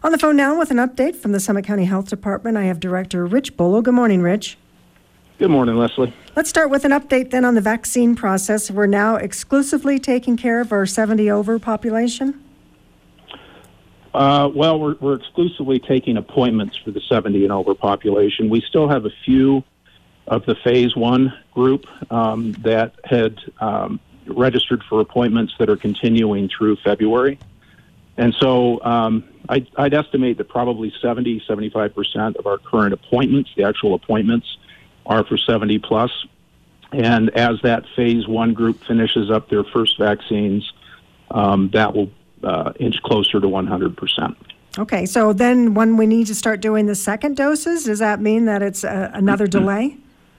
On the phone now with an update from the Summit County Health Department, I have Director Rich Bolo. Good morning, Rich. Good morning, Leslie. Let's start with an update then on the vaccine process. We're now exclusively taking care of our 70 over population? We're exclusively taking appointments for the 70 and over population. We still have a few of the phase 1 group that had registered for appointments that are continuing through February. And so I'd estimate that probably 75% of our current appointments, the actual appointments, are for 70 plus. And as that phase 1 group finishes up their first vaccines, that will inch closer to 100%. Okay, so then when we need to start doing the second doses, does that mean that it's another delay?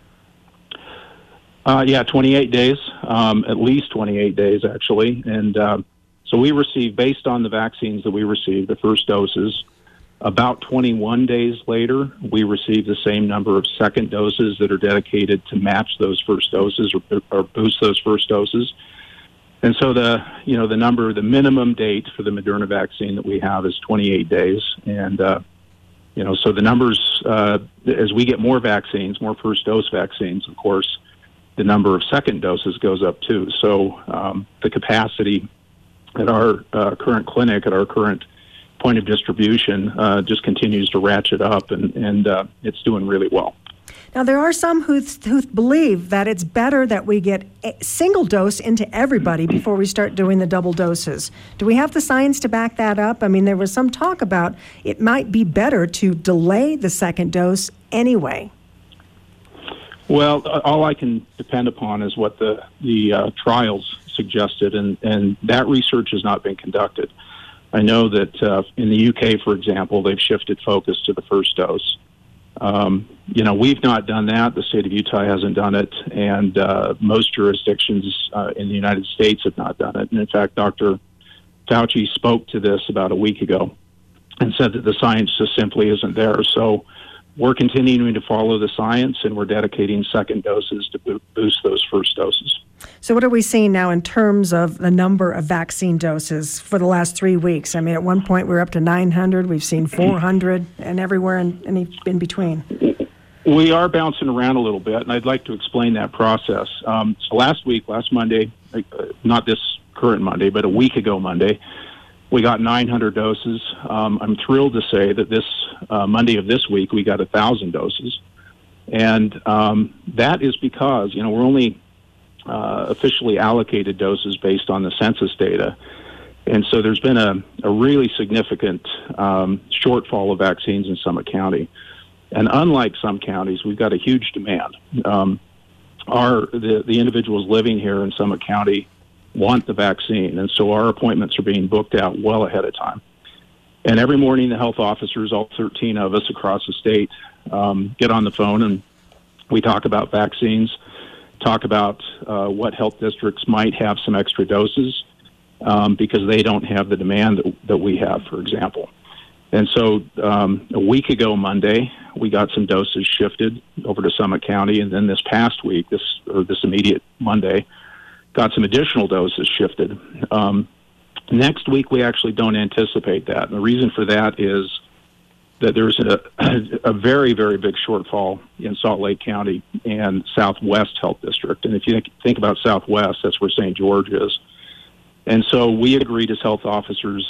28 days, at least 28 days, actually. And so we received, based on the vaccines that we received, the first doses, about 21 days later, we received the same number of second doses that are dedicated to match those first doses or boost those first doses. And so the minimum date for the Moderna vaccine that we have is 28 days. And, so the numbers, as we get more vaccines, more first dose vaccines, of course, the number of second doses goes up too. So the capacity at our current clinic, at our current point of distribution, just continues to ratchet up, and it's doing really well. Now, there are some who believe that it's better that we get a single dose into everybody before we start doing the double doses. Do we have the science to back that up? I mean, there was some talk about it might be better to delay the second dose anyway. Well, all I can depend upon is what the trials suggested, and that research has not been conducted. I know that in the UK, for example, they've shifted focus to the first dose. We've not done that. The state of Utah hasn't done it, and most jurisdictions in the United States have not done it. And in fact, Dr. Fauci spoke to this about a week ago and said that the science just simply isn't there. So we're continuing to follow the science, and we're dedicating second doses to boost those first doses. So what are we seeing now in terms of the number of vaccine doses for the last 3 weeks? I mean, at one point we were up to 900. We've seen 400 and everywhere in between. We are bouncing around a little bit, and I'd like to explain that process. So last Monday, not this current Monday, but a week ago Monday, we got 900 doses. I'm thrilled to say that this Monday of this week, we got 1,000 doses. And that is because, we're only officially allocated doses based on the census data. And so there's been a really significant shortfall of vaccines in Summit County. And unlike some counties, we've got a huge demand. The individuals living here in Summit County want the vaccine, and so our appointments are being booked out well ahead of time. And every morning, the health officers, all 13 of us across the state, get on the phone and we talk about vaccines, talk about what health districts might have some extra doses because they don't have the demand that we have, for example. And so a week ago Monday, we got some doses shifted over to Summit County, and then this past week, this immediate Monday, got some additional doses shifted. Next week, we actually don't anticipate that. And the reason for that is that there's a very, very big shortfall in Salt Lake County and Southwest Health District. And if you think about Southwest, that's where St. George is. And so we agreed as health officers,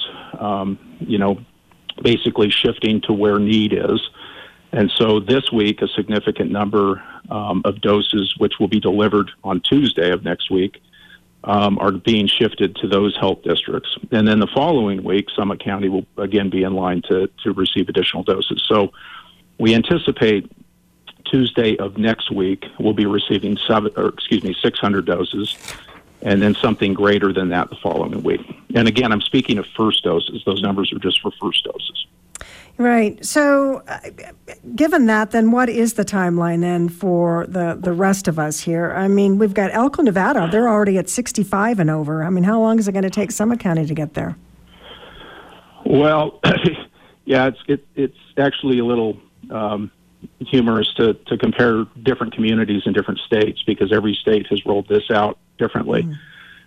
basically shifting to where need is. And so this week, a significant number of doses, which will be delivered on Tuesday of next week, are being shifted to those health districts. And then the following week, Summit County will again be in line to receive additional doses. So we anticipate Tuesday of next week we'll be receiving 600 doses, and then something greater than that the following week. And again, I'm speaking of first doses. Those numbers are just for first doses. Right. So given that, then what is the timeline then for the rest of us here? I mean, we've got Elko, Nevada. They're already at 65 and over. I mean, how long is it going to take Summit County to get there? Well, yeah, it's actually a little humorous to compare different communities in different states because every state has rolled this out differently.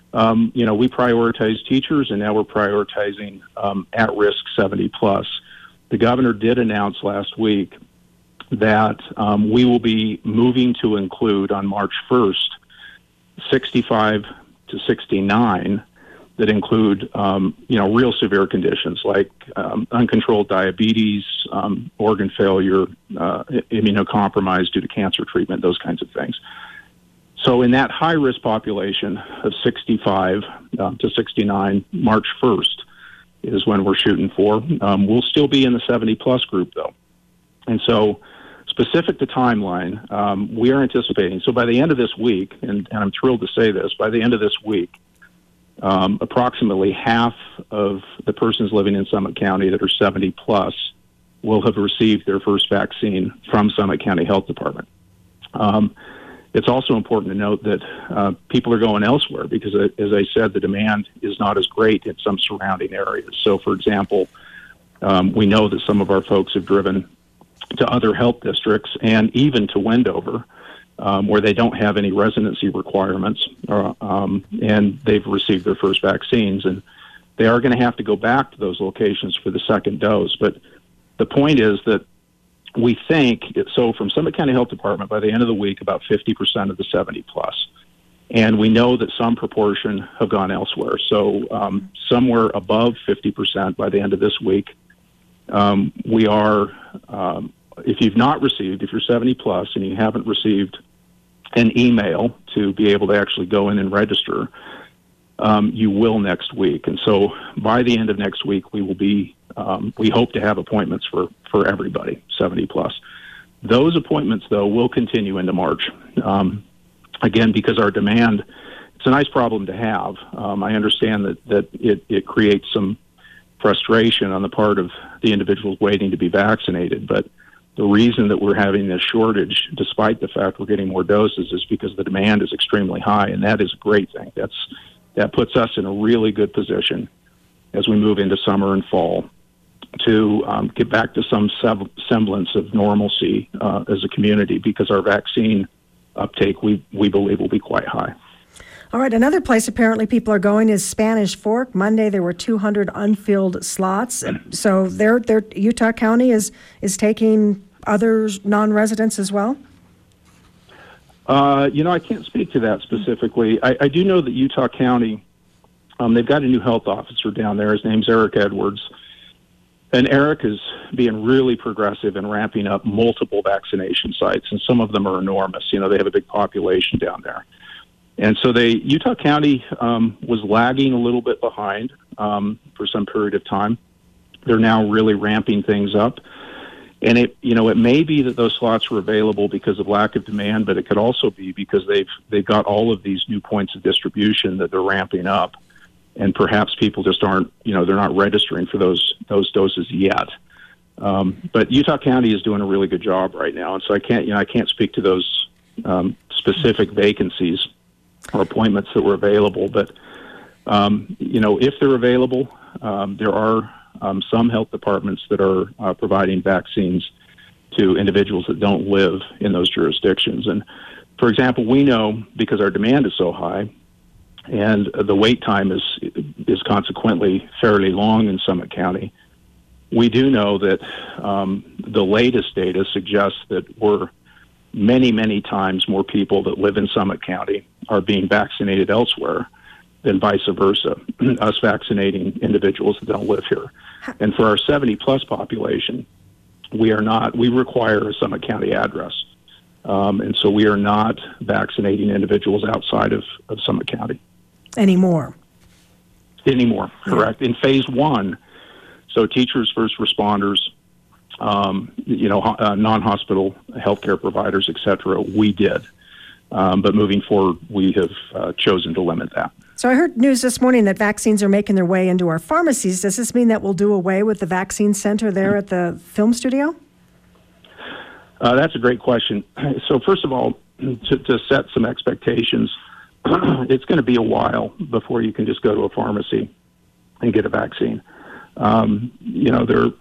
We prioritize teachers, and now we're prioritizing at-risk 70 plus. the governor did announce last week that we will be moving to include on March 1st 65 to 69 that include, real severe conditions like uncontrolled diabetes, organ failure, immunocompromised due to cancer treatment, those kinds of things. So in that high-risk population of 65 to 69, March 1st is when we're shooting for. We'll still be in the 70-plus group, though. And so specific to timeline, we are anticipating, so by the end of this week, and I'm thrilled to say this, by the end of this week, approximately half of the persons living in Summit County that are 70-plus will have received their first vaccine from Summit County Health Department. It's also important to note that people are going elsewhere because, as I said, the demand is not as great in some surrounding areas. So, for example, we know that some of our folks have driven to other health districts and even to Wendover, where they don't have any residency requirements, and they've received their first vaccines. And they are going to have to go back to those locations for the second dose. But the point is that we think, so from Summit County Health Department, by the end of the week, about 50% of the 70-plus. And we know that some proportion have gone elsewhere. So somewhere above 50% by the end of this week. We are, if you've not received, if you're 70-plus and you haven't received an email to be able to actually go in and register, you will next week. And so by the end of next week, we will be, we hope to have appointments for everybody, 70-plus. Those appointments, though, will continue into March. Again, because our demand, it's a nice problem to have. I understand that it creates some frustration on the part of the individuals waiting to be vaccinated, but the reason that we're having this shortage, despite the fact we're getting more doses, is because the demand is extremely high, and that is a great thing. That puts us in a really good position as we move into summer and fall to get back to some semblance of normalcy as a community, because our vaccine uptake, we believe, will be quite high. All right, another place apparently people are going is Spanish Fork. Monday there were 200 unfilled slots. So Utah County is taking other non-residents as well? I can't speak to that specifically. I do know that Utah County, they've got a new health officer down there. His name's Eric Edwards. And Eric is being really progressive and ramping up multiple vaccination sites, and some of them are enormous. They have a big population down there. And so Utah County was lagging a little bit behind for some period of time. They're now really ramping things up. And it may be that those slots were available because of lack of demand, but it could also be because they've got all of these new points of distribution that they're ramping up. And perhaps people just aren't, they're not registering for those doses yet. But Utah County is doing a really good job right now. And so I can't speak to those specific vacancies or appointments that were available. But, if they're available, there are some health departments that are providing vaccines to individuals that don't live in those jurisdictions. And, for example, we know, because our demand is so high, and the wait time is consequently fairly long in Summit County, we do know that the latest data suggests that we're many, many times more people that live in Summit County are being vaccinated elsewhere than vice versa, us vaccinating individuals that don't live here. And for our 70-plus population, we require a Summit County address. And so we are not vaccinating individuals outside of Summit County. Anymore, correct. In phase one, so teachers, first responders, non-hospital healthcare providers, et cetera, we did. But moving forward, we have chosen to limit that. So I heard news this morning that vaccines are making their way into our pharmacies. Does this mean that we'll do away with the vaccine center there at the film studio? That's a great question. So first of all, to set some expectations, it's going to be a while before you can just go to a pharmacy and get a vaccine. The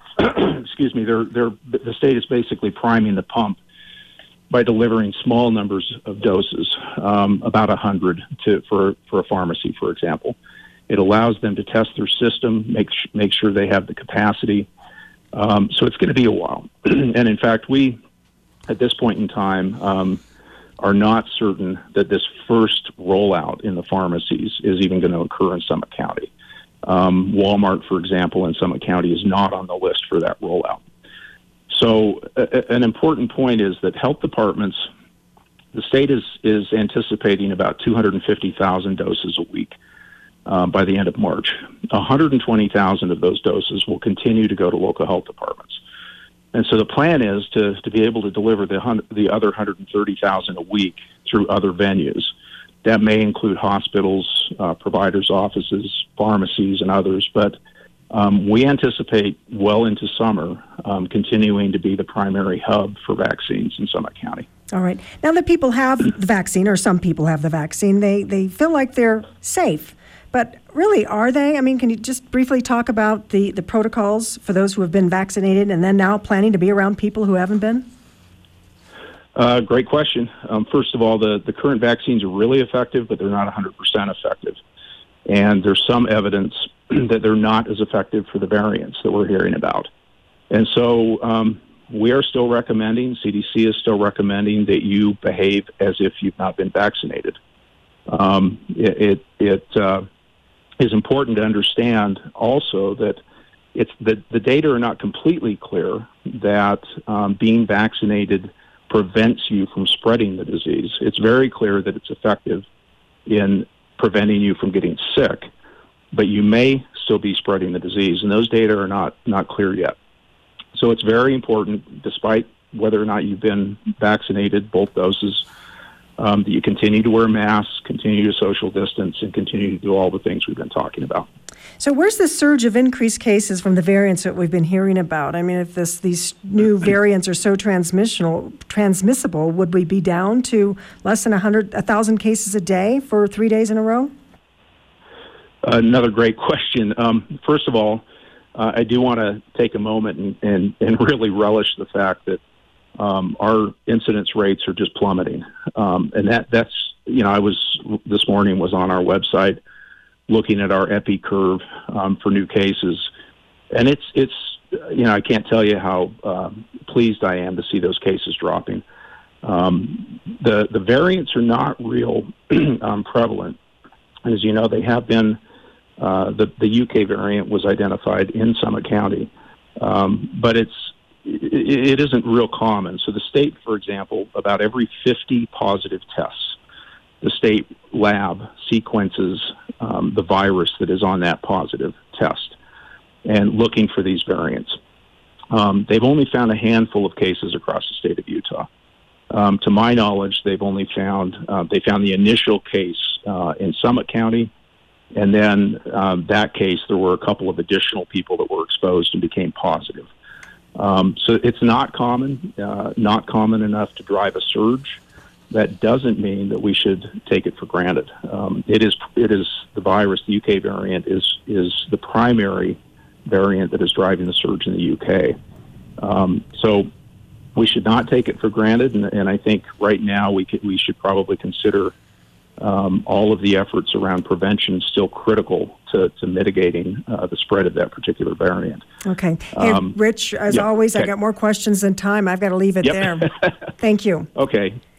state is basically priming the pump by delivering small numbers of doses, about 100 for a pharmacy, for example. It allows them to test their system, make sure they have the capacity So it's going to be a while. And in fact, we, at this point in time, are not certain that this first rollout in the pharmacies is even going to occur in Summit County. Walmart, for example, in Summit County is not on the list for that rollout. So an important point is that health departments, the state is anticipating about 250,000 doses a week by the end of March. 120,000 of those doses will continue to go to local health departments. And so the plan is to be able to deliver the other 130,000 a week through other venues. That may include hospitals, providers' offices, pharmacies, and others. But we anticipate well into summer continuing to be the primary hub for vaccines in Summit County. All right. Now that people have the vaccine, or some people have the vaccine, they feel like they're safe. But really, are they? I mean, can you just briefly talk about the protocols for those who have been vaccinated and then now planning to be around people who haven't been? Great question. First of all, the current vaccines are really effective, but they're not 100% effective. And there's some evidence that they're not as effective for the variants that we're hearing about. And so we are still recommending, CDC is still recommending that you behave as if you've not been vaccinated. It is important to understand also that the data are not completely clear that being vaccinated prevents you from spreading the disease. It's very clear that it's effective in preventing you from getting sick, but you may still be spreading the disease, and those data are not clear yet. So it's very important, despite whether or not you've been vaccinated, both doses, that you continue to wear masks, continue to social distance, and continue to do all the things we've been talking about. So where's the surge of increased cases from the variants that we've been hearing about? I mean, if these new variants are so transmissible, would we be down to less than 1,000 cases a day for 3 days in a row? Another great question. First of all, I do want to take a moment and really relish the fact that our incidence rates are just plummeting. And that's, I this morning was on our website looking at our epi curve for new cases. And it's I can't tell you how pleased I am to see those cases dropping. The variants are not real prevalent. As you know, they have been, the UK variant was identified in Summit County, but it isn't real common. So the state, for example, about every 50 positive tests, the state lab sequences the virus that is on that positive test and looking for these variants. They've only found a handful of cases across the state of Utah. To my knowledge, they've only found the initial case in Summit County, and then that case, there were a couple of additional people that were exposed and became positive. So it's not common enough to drive a surge. That doesn't mean that we should take it for granted. It is the virus, the UK variant is the primary variant that is driving the surge in the UK. So we should not take it for granted, and I think right now we should probably consider all of the efforts around prevention still critical to mitigating the spread of that particular variant. Okay. Hey, Rich, as always, okay. I got more questions than time. I've got to leave it there. Thank you. Okay.